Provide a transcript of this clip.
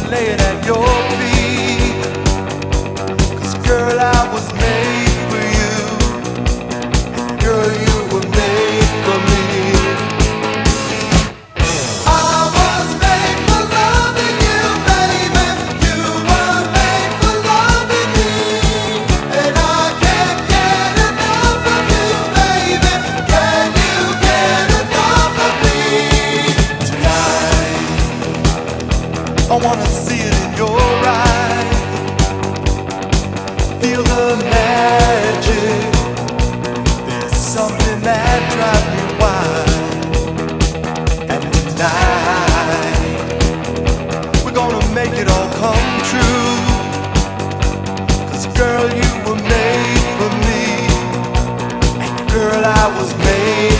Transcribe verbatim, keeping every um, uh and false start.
lay it at your feet. 'Cause girl, I was made for you. Girl, you were made for me. I was made for loving you, baby. You were made for loving me. And I can't get enough of you, baby. Can you get enough of me? Tonight I wanna see it in your eyes. Feel the magic. There's something that drives me wild. And tonight we're gonna make it all come true. 'Cause girl, you were made for me. And girl, I was made